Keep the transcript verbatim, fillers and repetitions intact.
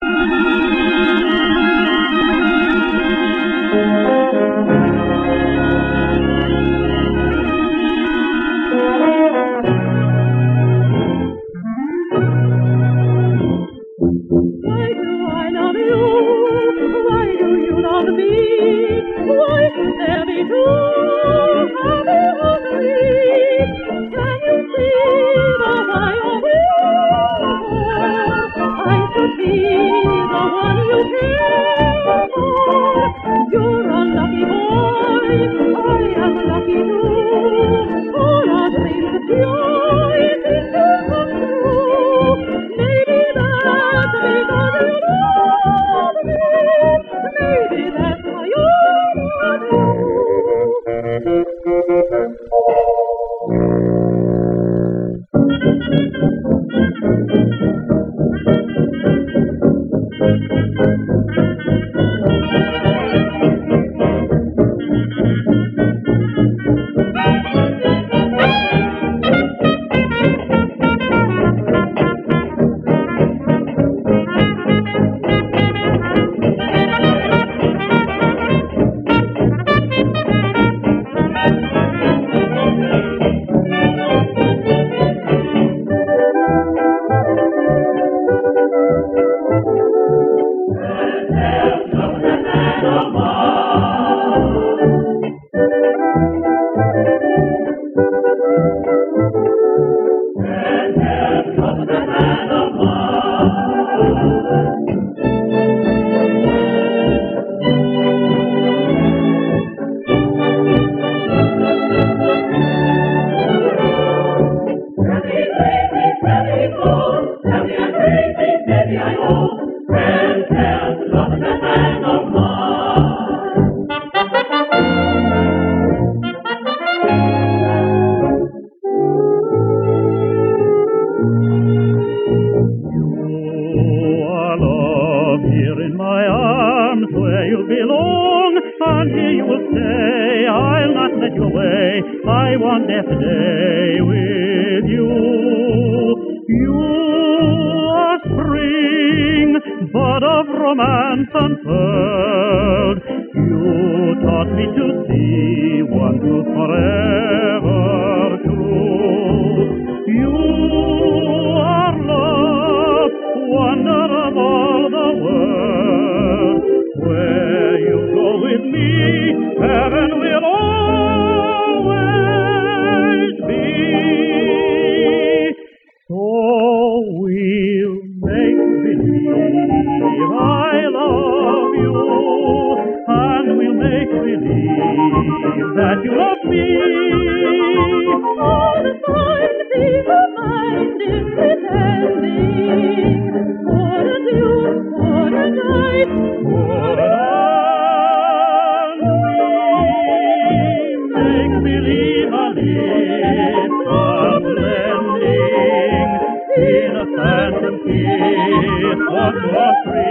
And here you will stay, I'll not let you away. I want every day with you. You are spring, bud of romance unfurled. You taught me to see one truth forever true. You are love, wonder of all the world. Where you go with me, heaven will always be. So we'll make believe I love you, and we'll make believe that you love me. All the time the people mind is pretending. For the dew, for the night, for the believe a lips are blending in a phantom kiss of your